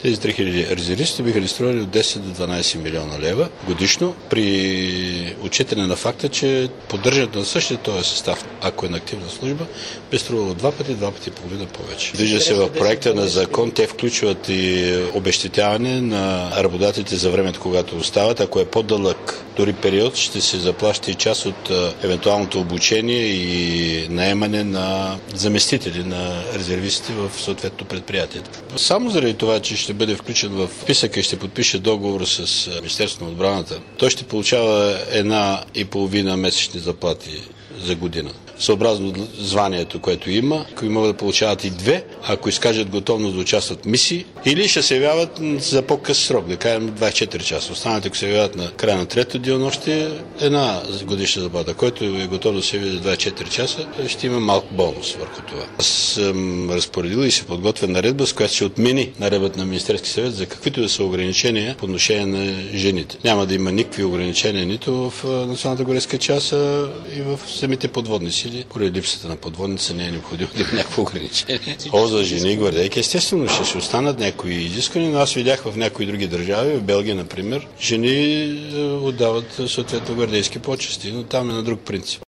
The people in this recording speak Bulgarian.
Тези 3000 резервисти биха ли стрували от 10 до 12 милиона лева годишно при отчитане на факта, че поддържането на същия този състав, ако е на активна служба, би струвало два пъти и половина повече. Вижда се в проекта на закон, те включват и обезщетяване на работодателите за времето, когато остават. Ако е по-дълъг дори период, ще се заплаща и част от евентуалното обучение и наемане на заместители на резервистите в съответно предприятието. Само заради това, че ще бъде включен в списъка и ще подпише договор с Министерството на отбраната, той ще получава 1,5 месечни заплати за година. Съобразно званието, което има, ако могат да получават и 2, ако изкажат готовност да участват в мисии, или ще се явяват за по-къс срок, да кажем 24 часа. Останалите, ако се явяват на края на трето денонощие, 1 годишна заплата. Който е готов да се яви за 24 часа, ще има малко бонус върху това. Аз съм разпоредил и се подготвя наредба, с която ще отмени наредбата на Министерски съвет за каквито да са ограничения по отношение на жените. Няма да има никакви ограничения нито в Националната гореска част, и в самите подводни сили. Поради липсата на подводница не е необходимо да има някакво ограничение. За жени и гвардейки, естествено ще останат някои изисквания, но аз видях в някои други държави, в Белгия, например, жени отдават съответно гвардейски почести, но там е на друг принцип.